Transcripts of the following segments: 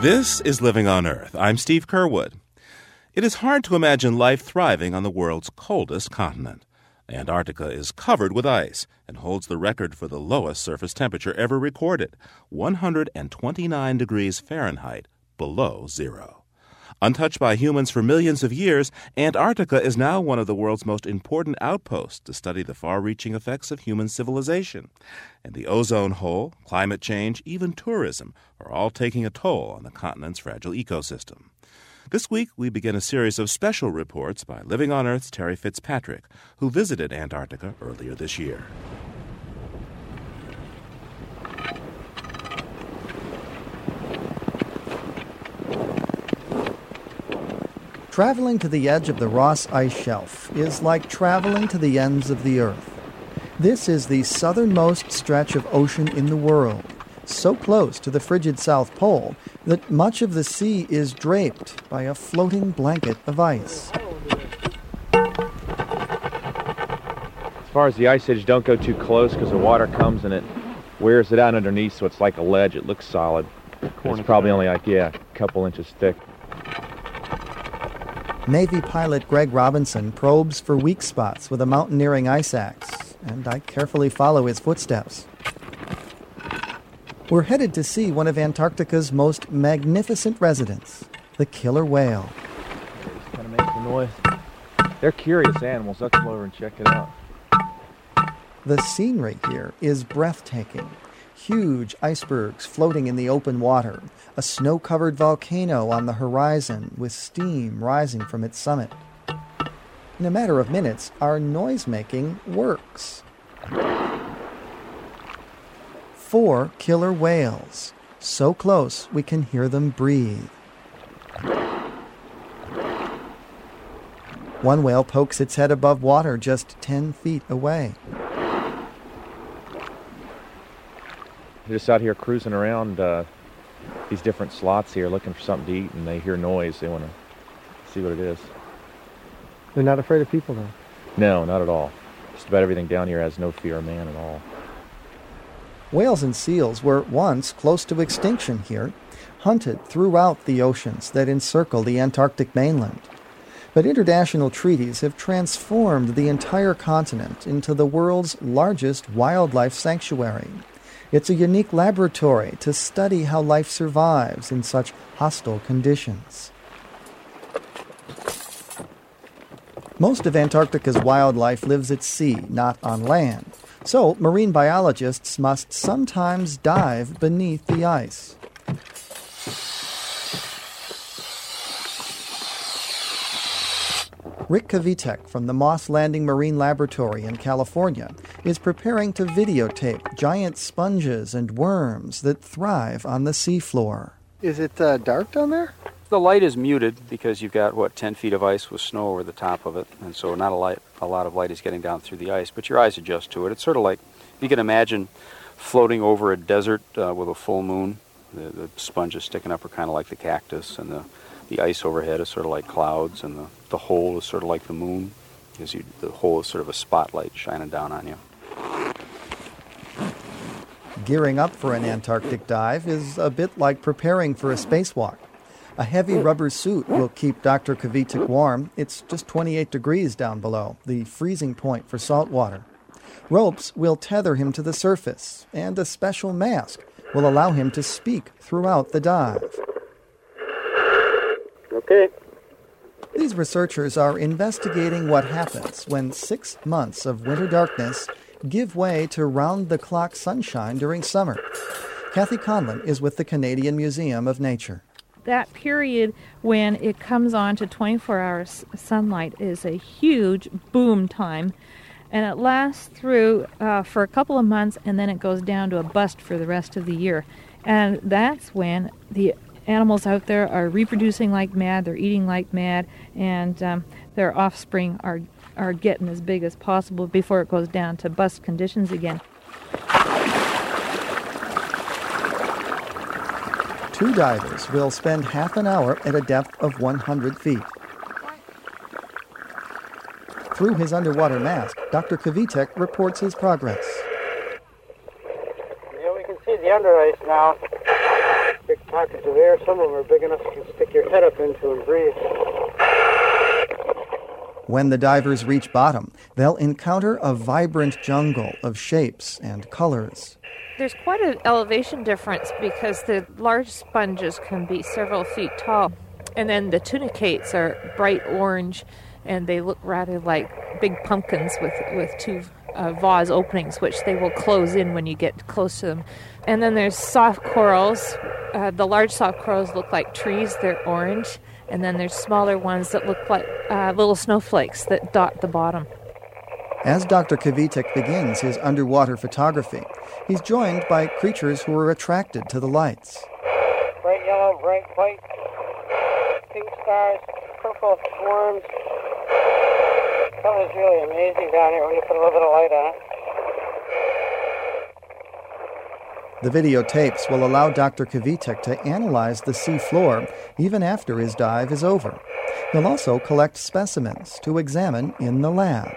This is Living on Earth. I'm Steve Curwood. It is hard to imagine life thriving on the world's coldest continent. Antarctica is covered with ice and holds the record for the lowest surface temperature ever recorded, 129 degrees Fahrenheit below zero. Untouched by humans for millions of years, Antarctica is now one of the world's most important outposts to study the far-reaching effects of human civilization. And the ozone hole, climate change, even tourism are all taking a toll on the continent's fragile ecosystem. This week, we begin a series of special reports by Living on Earth's Terry Fitzpatrick, who visited Antarctica earlier this year. Traveling to the edge of the Ross Ice Shelf is like traveling to the ends of the Earth. This is the southernmost stretch of ocean in the world, so close to the frigid South Pole that much of the sea is draped by a floating blanket of ice. As far as the ice edge, don't go too close because the water comes and it wears it out underneath, so it's like a ledge. It looks solid. It's probably only a couple inches thick. Navy pilot Greg Robinson probes for weak spots with a mountaineering ice axe, and I carefully follow his footsteps. We're headed to see one of Antarctica's most magnificent residents, the killer whale. Just kind of makes the noise. They're curious animals. Let's go over and check it out. The scenery here is breathtaking. Huge icebergs floating in the open water, a snow-covered volcano on the horizon with steam rising from its summit. In a matter of minutes, our noise-making works. 4 killer whales, so close we can hear them breathe. One whale pokes its head above water just 10 feet away. They're just out here cruising around these different slots here looking for something to eat, and they hear noise. They want to see what it is. They're not afraid of people, though? No, not at all. Just about everything down here has no fear of man at all. Whales and seals were once close to extinction here, hunted throughout the oceans that encircle the Antarctic mainland. But international treaties have transformed the entire continent into the world's largest wildlife sanctuary. It's a unique laboratory to study how life survives in such hostile conditions. Most of Antarctica's wildlife lives at sea, not on land. So, marine biologists must sometimes dive beneath the ice. Rick Kvitek from the Moss Landing Marine Laboratory in California is preparing to videotape giant sponges and worms that thrive on the seafloor. Is it dark down there? The light is muted because you've got, 10 feet of ice with snow over the top of it, and so not a lot of light is getting down through the ice, but your eyes adjust to it. It's sort of like, you can imagine floating over a desert with a full moon. The sponges sticking up are kind of like the cactus, and the ice overhead is sort of like clouds, and the hole is sort of like the moon, because the hole is sort of a spotlight shining down on you. Gearing up for an Antarctic dive is a bit like preparing for a spacewalk. A heavy rubber suit will keep Dr. Kvitek warm. It's just 28 degrees down below, the freezing point for salt water. Ropes will tether him to the surface, and a special mask will allow him to speak throughout the dive. Okay. These researchers are investigating what happens when 6 months of winter darkness give way to round-the-clock sunshine during summer. Kathy Conlon is with the Canadian Museum of Nature. That period when it comes on to 24-hour sunlight is a huge boom time, and it lasts through for a couple of months, and then it goes down to a bust for the rest of the year. And that's when the animals out there are reproducing like mad, they're eating like mad, and their offspring are getting as big as possible before it goes down to bust conditions again. 2 divers will spend half an hour at a depth of 100 feet. Through his underwater mask, Dr. Kvitek reports his progress. Yeah, we can see the under ice now. big pockets of air. Some of them are big enough you can stick your head up into and breathe. When the divers reach bottom, they'll encounter a vibrant jungle of shapes and colors. There's quite an elevation difference because the large sponges can be several feet tall. And then the tunicates are bright orange, and they look rather like big pumpkins with two vase openings, which they will close in when you get close to them. And then there's soft corals. The large soft corals look like trees. They're orange. And then there's smaller ones that look like little snowflakes that dot the bottom. As Dr. Kvitek begins his underwater photography, he's joined by creatures who are attracted to the lights. Bright yellow, bright white, pink stars, purple swarms. That was really amazing down here when you put a little bit of light on it. The videotapes will allow Dr. Kvitek to analyze the sea floor even after his dive is over. He'll also collect specimens to examine in the lab.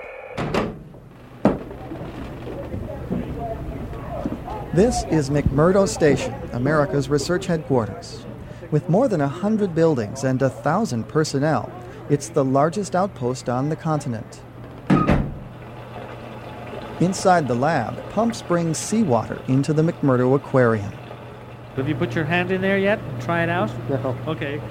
This is McMurdo Station, America's research headquarters. With more than 100 buildings and 1,000 personnel, it's the largest outpost on the continent. Inside the lab, pumps bring seawater into the McMurdo Aquarium. Have you put your hand in there yet? Try it out? No. Okay.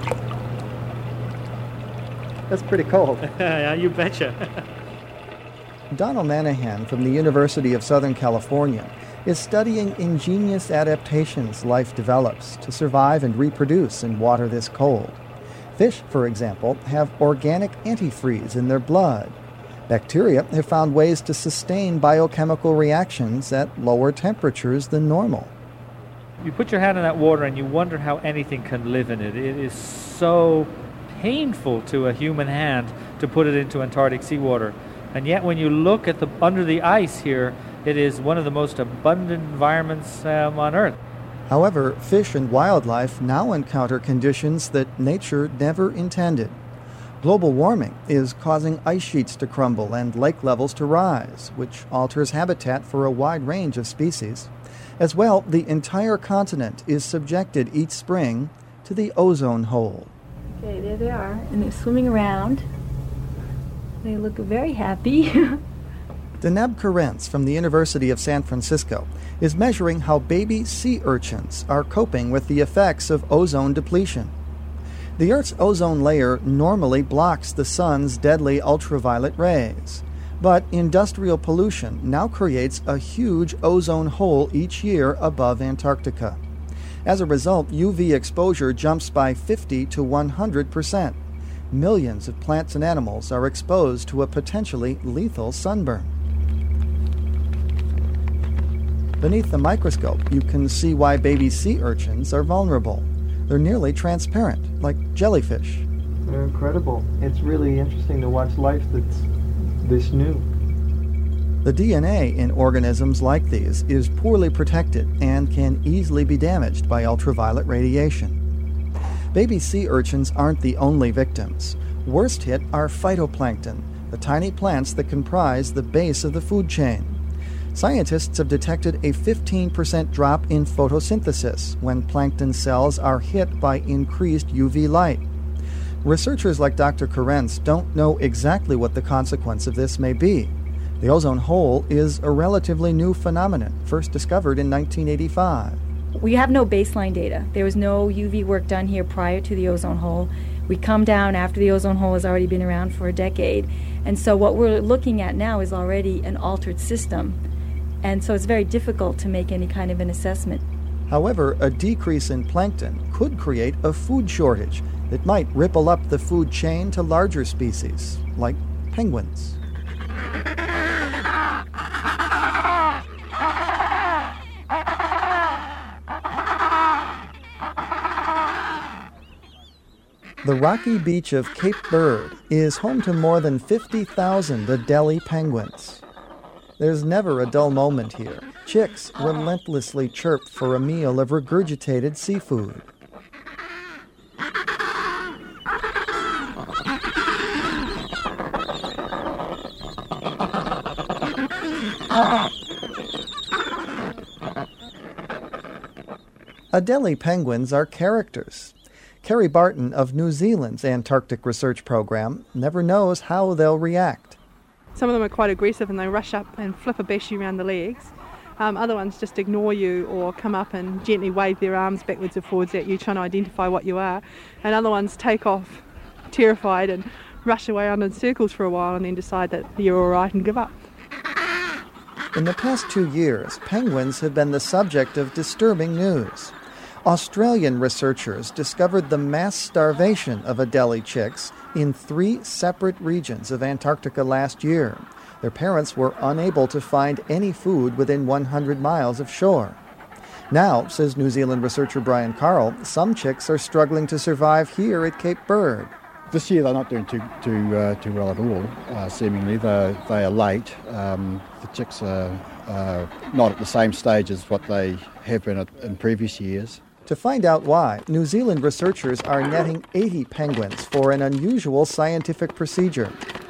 That's pretty cold. Yeah, you betcha. Donald Manahan from the University of Southern California is studying ingenious adaptations life develops to survive and reproduce in water this cold. Fish, for example, have organic antifreeze in their blood. Bacteria have found ways to sustain biochemical reactions at lower temperatures than normal. You put your hand in that water and you wonder how anything can live in it. It is so painful to a human hand to put it into Antarctic seawater. And yet when you look at under the ice here, it is one of the most abundant environments on Earth. However, fish and wildlife now encounter conditions that nature never intended. Global warming is causing ice sheets to crumble and lake levels to rise, which alters habitat for a wide range of species. As well, the entire continent is subjected each spring to the ozone hole. Okay, there they are, and they're swimming around. They look very happy. Deneb Karentz from the University of San Francisco is measuring how baby sea urchins are coping with the effects of ozone depletion. The Earth's ozone layer normally blocks the sun's deadly ultraviolet rays, but industrial pollution now creates a huge ozone hole each year above Antarctica. As a result, UV exposure jumps by 50 to 100%. Millions of plants and animals are exposed to a potentially lethal sunburn. Beneath the microscope, you can see why baby sea urchins are vulnerable. They're nearly transparent, like jellyfish. They're incredible. It's really interesting to watch life that's this new. The DNA in organisms like these is poorly protected and can easily be damaged by ultraviolet radiation. Baby sea urchins aren't the only victims. Worst hit are phytoplankton, the tiny plants that comprise the base of the food chain. Scientists have detected a 15% drop in photosynthesis when plankton cells are hit by increased UV light. Researchers like Dr. Karentz don't know exactly what the consequence of this may be. The ozone hole is a relatively new phenomenon, first discovered in 1985. We have no baseline data. There was no UV work done here prior to the ozone hole. We come down after the ozone hole has already been around for a decade. And so what we're looking at now is already an altered system. And so it's very difficult to make any kind of an assessment. However, a decrease in plankton could create a food shortage that might ripple up the food chain to larger species, like penguins. The rocky beach of Cape Bird is home to more than 50,000 Adelie penguins. There's never a dull moment here. Chicks relentlessly chirp for a meal of regurgitated seafood. Adelie penguins are characters. Kerry Barton of New Zealand's Antarctic Research Program never knows how they'll react. Some of them are quite aggressive and they rush up and flip a bash you around the legs. Other ones just ignore you or come up and gently wave their arms backwards or forwards at you, trying to identify what you are. And other ones take off terrified and rush away on in circles for a while and then decide that you're all right and give up. In the past 2 years, penguins have been the subject of disturbing news. Australian researchers discovered the mass starvation of Adelie chicks in 3 separate regions of Antarctica last year. Their parents were unable to find any food within 100 miles of shore. Now, says New Zealand researcher Brian Carl, some chicks are struggling to survive here at Cape Bird. This year they're not doing too well at all, seemingly. They are late. The chicks are not at the same stage as what they have been in previous years. To find out why, New Zealand researchers are netting 80 penguins for an unusual scientific procedure.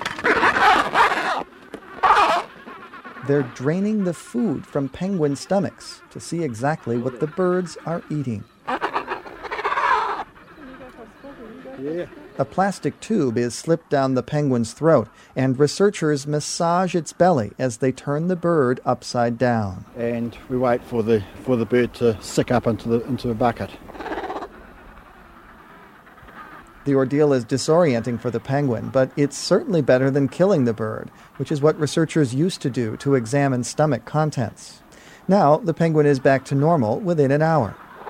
They're draining the food from penguin stomachs to see exactly what the birds are eating. A plastic tube is slipped down the penguin's throat, and researchers massage its belly as they turn the bird upside down. And we wait for the bird to sick up into the bucket. The ordeal is disorienting for the penguin, but it's certainly better than killing the bird, which is what researchers used to do to examine stomach contents. Now, the penguin is back to normal within an hour.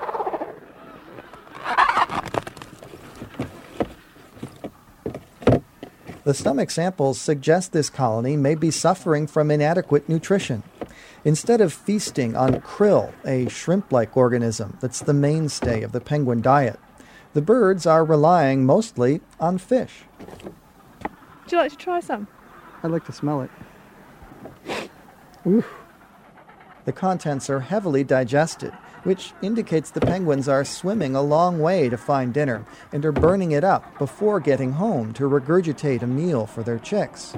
The stomach samples suggest this colony may be suffering from inadequate nutrition. Instead of feasting on krill, a shrimp-like organism that's the mainstay of the penguin diet, the birds are relying mostly on fish. Would you like to try some? I'd like to smell it. Oof. The contents are heavily digested, which indicates the penguins are swimming a long way to find dinner and are burning it up before getting home to regurgitate a meal for their chicks.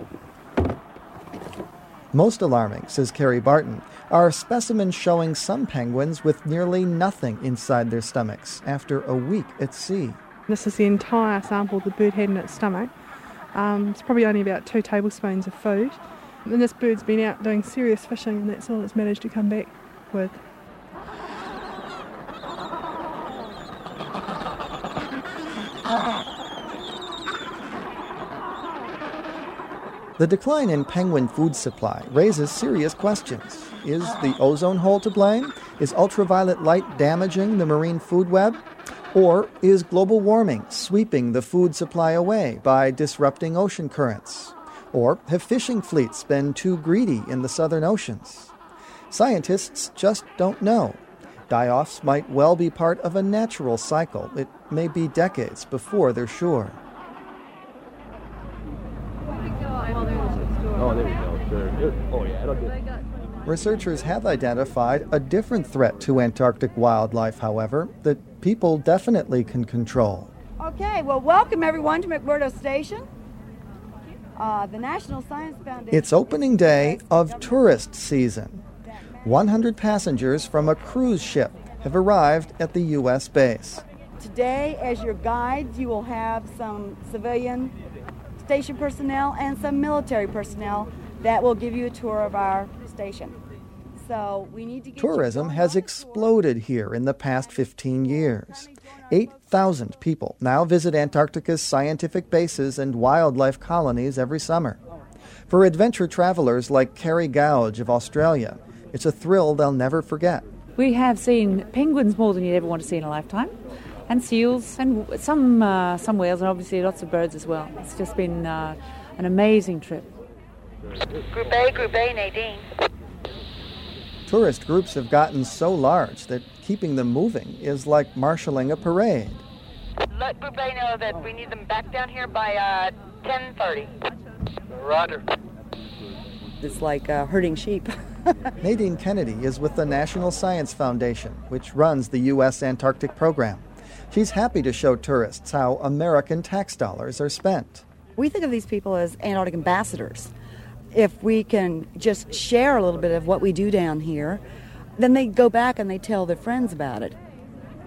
Most alarming, says Kerry Barton, are specimens showing some penguins with nearly nothing inside their stomachs after a week at sea. This is the entire sample the bird had in its stomach. It's probably only about 2 tablespoons of food. And this bird's been out doing serious fishing and that's all it's managed to come back with. The decline in penguin food supply raises serious questions. Is the ozone hole to blame? Is ultraviolet light damaging the marine food web? Or is global warming sweeping the food supply away by disrupting ocean currents? Or have fishing fleets been too greedy in the southern oceans? Scientists just don't know. Die-offs might well be part of a natural cycle. It may be decades before they're sure. Oh, there we go. Oh, yeah, it'll get... Researchers have identified a different threat to Antarctic wildlife, however, that people definitely can control. Okay, well, welcome everyone to McMurdo Station. The National Science Foundation... It's opening day of tourist season. 100 passengers from a cruise ship have arrived at the U.S. base. Today, as your guides, you will have some civilian station personnel and some military personnel that will give you a tour of our station. So we need to get Tourism has exploded here in the past 15 years. 8,000 people now visit Antarctica's scientific bases and wildlife colonies every summer. For adventure travelers like Carrie Gouge of Australia, it's a thrill they'll never forget. We have seen penguins more than you'd ever want to see in a lifetime, and seals, and some whales, and obviously lots of birds as well. It's just been an amazing trip. Group A, Nadine. Tourist groups have gotten so large that keeping them moving is like marshalling a parade. Let Group A know that we need them back down here by 10:30. Roger. It's like herding sheep. Nadine Kennedy is with the National Science Foundation, which runs the U.S. Antarctic program. She's happy to show tourists how American tax dollars are spent. We think of these people as Antarctic ambassadors. If we can just share a little bit of what we do down here, then they go back and they tell their friends about it.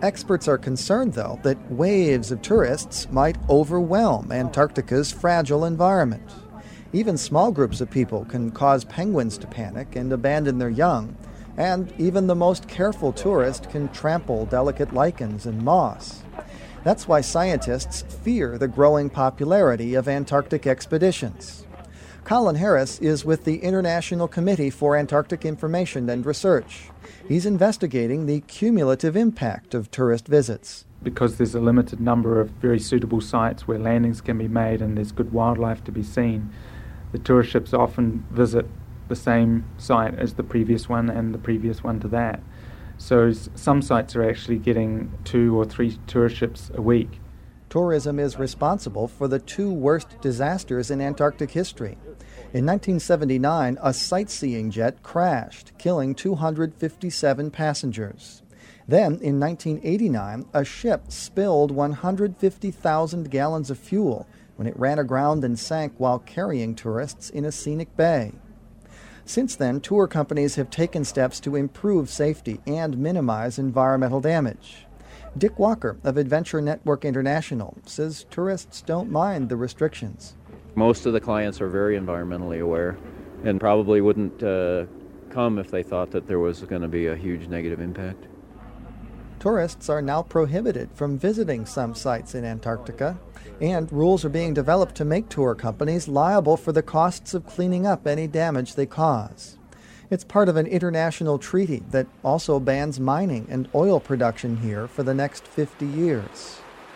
Experts are concerned, though, that waves of tourists might overwhelm Antarctica's fragile environment. Even small groups of people can cause penguins to panic and abandon their young, and even the most careful tourist can trample delicate lichens and moss. That's why scientists fear the growing popularity of Antarctic expeditions. Colin Harris is with the International Committee for Antarctic Information and Research. He's investigating the cumulative impact of tourist visits. Because there's a limited number of very suitable sites where landings can be made and there's good wildlife to be seen, the tourist ships often visit the same site as the previous one and the previous one to that. So some sites are actually getting 2 or 3 tourist ships a week. Tourism is responsible for the 2 worst disasters in Antarctic history. In 1979, a sightseeing jet crashed, killing 257 passengers. Then, in 1989, a ship spilled 150,000 gallons of fuel when it ran aground and sank while carrying tourists in a scenic bay. Since then, tour companies have taken steps to improve safety and minimize environmental damage. Dick Walker of Adventure Network International says tourists don't mind the restrictions. Most of the clients are very environmentally aware and probably wouldn't come if they thought that there was going to be a huge negative impact. Tourists are now prohibited from visiting some sites in Antarctica, and rules are being developed to make tour companies liable for the costs of cleaning up any damage they cause. It's part of an international treaty that also bans mining and oil production here for the next 50 years.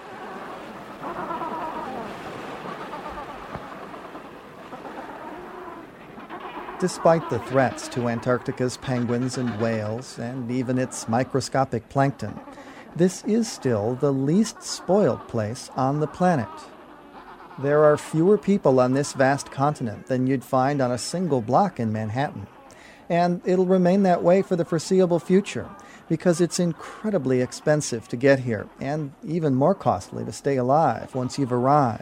Despite the threats to Antarctica's penguins and whales, and even its microscopic plankton, this is still the least spoiled place on the planet. There are fewer people on this vast continent than you'd find on a single block in Manhattan. And it'll remain that way for the foreseeable future, because it's incredibly expensive to get here, and even more costly to stay alive once you've arrived.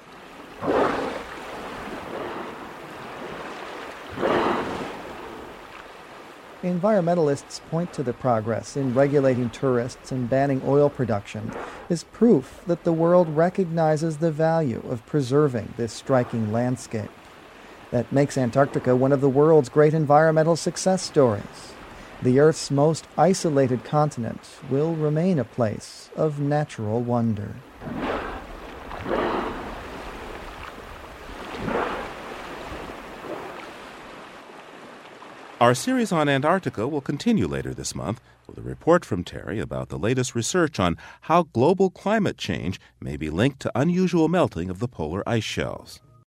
Environmentalists point to the progress in regulating tourists and banning oil production as proof that the world recognizes the value of preserving this striking landscape. That makes Antarctica one of the world's great environmental success stories. The Earth's most isolated continent will remain a place of natural wonder. Our series on Antarctica will continue later this month with a report from Terry about the latest research on how global climate change may be linked to unusual melting of the polar ice shelves.